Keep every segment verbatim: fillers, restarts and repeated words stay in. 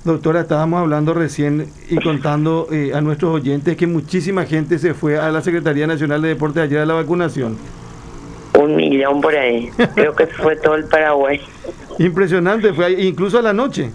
Doctora, estábamos hablando recién y contando eh, a nuestros oyentes que muchísima gente se fue a la Secretaría Nacional de Deportes ayer a la vacunación. Un millón por ahí. Creo que fue todo el Paraguay. Impresionante, fue ahí, incluso a la noche.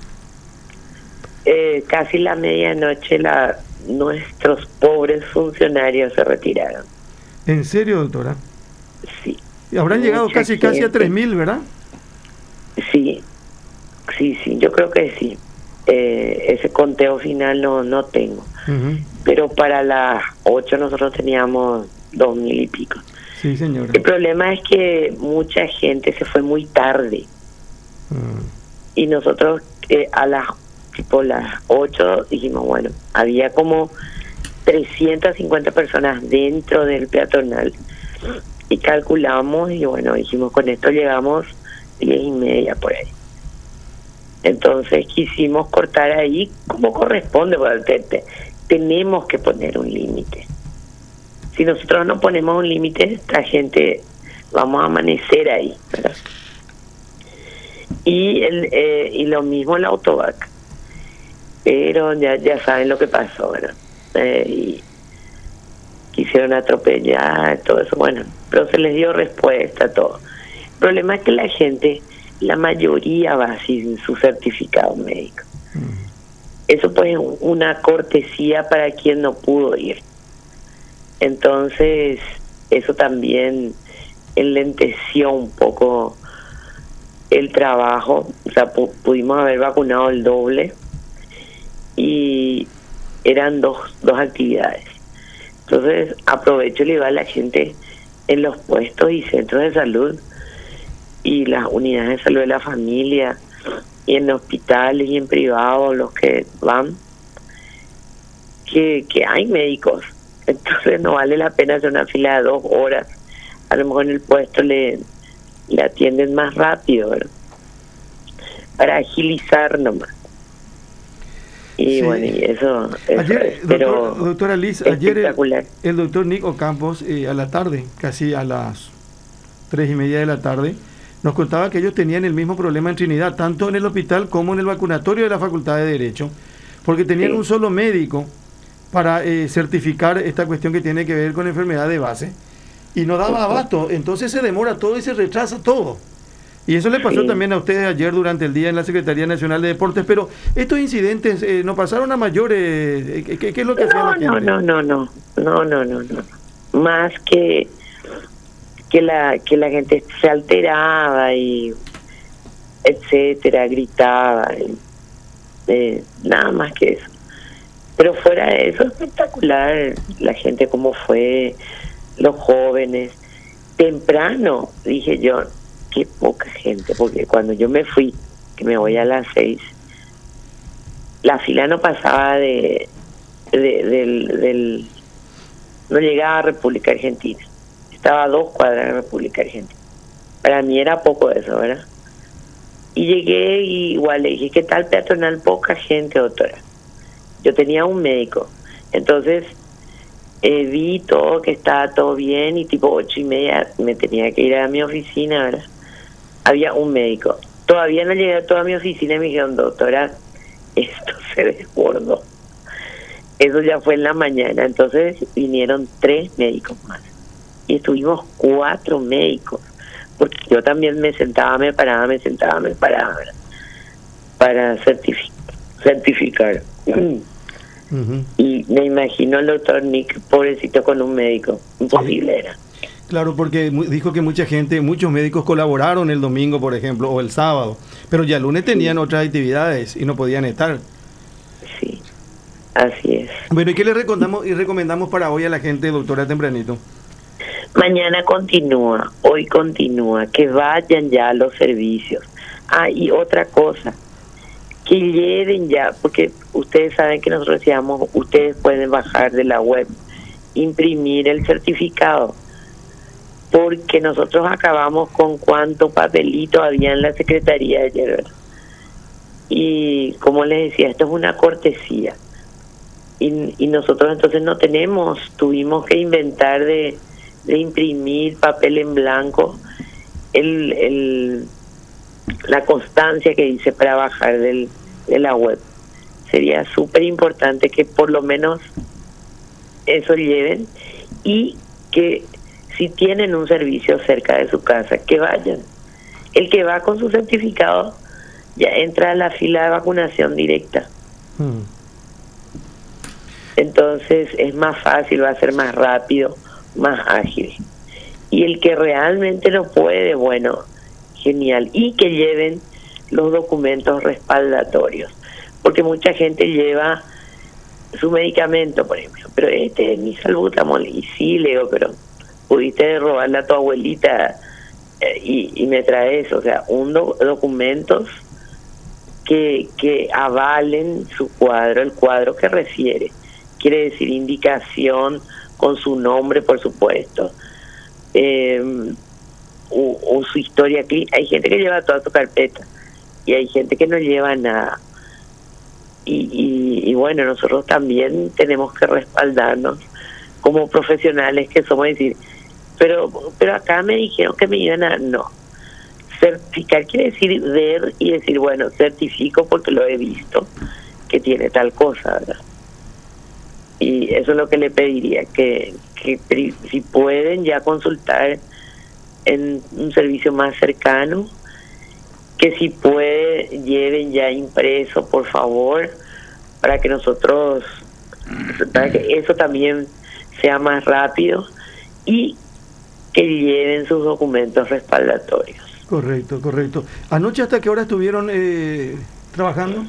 Eh, casi la medianoche la, nuestros pobres funcionarios se retiraron. ¿En serio, doctora? Sí. Y habrán Mucha llegado casi casi a gente. tres mil, ¿verdad? Sí, sí, sí, yo creo que sí. Eh, ese conteo final no, no tengo. Uh-huh. Pero para las ocho nosotros teníamos dos mil y pico. Sí, señora. El problema es que mucha gente se fue muy tarde. Uh. Y nosotros eh, a las tipo las ocho dijimos, bueno, había como trescientas cincuenta personas dentro del peatonal. Y calculamos y bueno, dijimos, con esto llegamos diez y media por ahí. Entonces quisimos cortar ahí como corresponde, porque te, te, tenemos que poner un límite. Si nosotros no ponemos un límite, esta gente vamos a amanecer ahí, ¿verdad? Y el eh, y lo mismo el autovac, pero ya ya saben lo que pasó, ¿verdad? Eh, y quisieron atropellar, todo eso, bueno, pero se les dio respuesta a todo. El problema es que la gente, la mayoría va sin su certificado médico. Mm. Eso pues es una cortesía para quien no pudo ir. Entonces, eso también enlenteció un poco el trabajo. O sea, pu- pudimos haber vacunado el doble y eran dos, dos actividades. Entonces, aprovecho y le digo a la gente en los puestos y centros de salud y las unidades de salud de la familia y en hospitales y en privados, los que van, que, que hay médicos. Entonces no vale la pena hacer una fila de dos horas. A lo mejor en el puesto le, le atienden más rápido, ¿verdad? Para agilizar nomás. Y sí. bueno, y eso, eso ayer, es, pero doctor, doctora Liz, ayer el, el doctor Nick Ocampos eh, a la tarde, casi a las tres y media de la tarde, nos contaba que ellos tenían el mismo problema en Trinidad, tanto en el hospital como en el vacunatorio de la Facultad de Derecho, porque tenían sí. un solo médico para eh, certificar esta cuestión que tiene que ver con enfermedad de base, y no daba abasto, entonces se demora todo y se retrasa todo. Y eso le pasó sí. también a ustedes ayer durante el día en la Secretaría Nacional de Deportes, pero estos incidentes eh, no pasaron a mayores, eh, ¿qué, ¿qué es lo que hacía no, la gente? No, no, no, no, no, no, no, no, más que que la que la gente se alteraba y etcétera, gritaba, y, eh, nada más que eso. Pero fuera de eso, espectacular la gente como fue, los jóvenes. Temprano, dije yo, qué poca gente, porque cuando yo me fui, que me voy a las seis, la fila no pasaba de, de del, del, no llegaba a República Argentina, estaba a dos cuadras de República Argentina. Para mí era poco eso, ¿verdad? Y llegué y igual le dije, ¿qué tal peatonal? Poca gente, doctora. Yo tenía un médico, entonces eh, vi todo, que estaba todo bien, y tipo ocho y media me tenía que ir a mi oficina, ¿verdad? Había un médico. Todavía no llegué a toda mi oficina y me dijeron, doctora, esto se desbordó. Eso ya fue en la mañana, entonces vinieron tres médicos más. Y estuvimos cuatro médicos, porque yo también me sentaba, me paraba, me sentaba, me paraba, ¿verdad? Para certific- certificar. Uh-huh. Y me imagino el doctor Nick, pobrecito, con un médico. Imposible sí. era. Claro, porque dijo que mucha gente, muchos médicos colaboraron el domingo, por ejemplo, o el sábado, pero ya el lunes tenían sí. otras actividades y no podían estar. Sí, así es. Bueno, ¿y qué le recomendamos, y recomendamos para hoy a la gente, doctora, tempranito? Mañana continúa, hoy continúa, que vayan ya a los servicios. Ah, y otra cosa, que lleven ya, porque ustedes saben que nosotros decíamos, ustedes pueden bajar de la web, imprimir el certificado, porque nosotros acabamos con cuánto papelito había en la Secretaría de ayer, ¿verdad? Y como les decía, esto es una cortesía. Y, y nosotros entonces no tenemos, tuvimos que inventar de, de imprimir papel en blanco, el, el la constancia que dice para bajar del de la web. Sería súper importante que por lo menos eso lleven, y que si tienen un servicio cerca de su casa, que vayan. El que va con su certificado ya entra a la fila de vacunación directa. Hmm. Entonces es más fácil, va a ser más rápido, más ágil. Y el que realmente no puede, bueno, genial. Y que lleven los documentos respaldatorios, porque mucha gente lleva su medicamento, por ejemplo, pero este es mi salbutamol, y sí, le digo, pero pudiste robarle a tu abuelita eh, y, y me trae eso, o sea, un do, documentos que, que avalen su cuadro, el cuadro que refiere, quiere decir indicación con su nombre, por supuesto, eh, o, o su historia clínica. Hay gente que lleva toda su carpeta y hay gente que no lleva nada. Y, y, y bueno, nosotros también tenemos que respaldarnos como profesionales que somos, decir, pero pero acá me dijeron que me iban a... No, certificar quiere decir ver y decir, bueno, certifico porque lo he visto que tiene tal cosa, ¿verdad? Y eso es lo que le pediría, que, que si pueden ya consultar en un servicio más cercano, que si puede lleven ya impreso, por favor, para que nosotros, para que eso también sea más rápido, y que lleven sus documentos respaldatorios. Correcto, correcto. ¿Anoche hasta qué hora estuvieron eh, trabajando?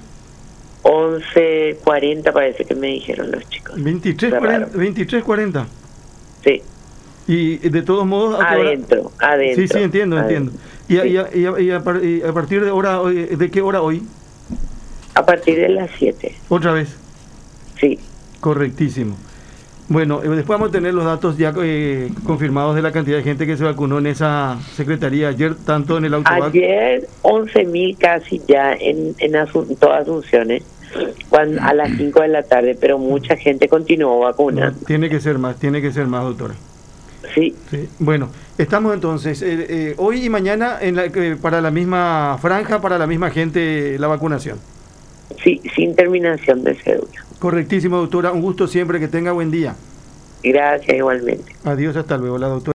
once cuarenta parece que me dijeron los chicos. veintitrés cuarenta. Sí. Y de todos modos... Adentro, hora... adentro. Sí, sí, entiendo, adentro. entiendo. ¿Y, sí. y, a, y, a, y, a, y a partir de hora, de qué hora hoy? A partir de las siete. ¿Otra vez? Sí. Correctísimo. Bueno, después vamos a tener los datos ya eh, confirmados de la cantidad de gente que se vacunó en esa secretaría ayer, tanto en el autovac. Ayer once mil casi ya en, en Asun todas Asunciones, cuando, a las cinco de la tarde, pero mucha gente continuó vacunando. No, tiene que ser más, tiene que ser más, doctora. Sí. Sí. Bueno, estamos entonces, eh, eh, hoy y mañana en la, eh, para la misma franja, para la misma gente, la vacunación. Sí, sin terminación de cédula. Correctísimo, doctora. Un gusto siempre, que tenga buen día. Gracias, igualmente. Adiós, hasta luego, la doctora.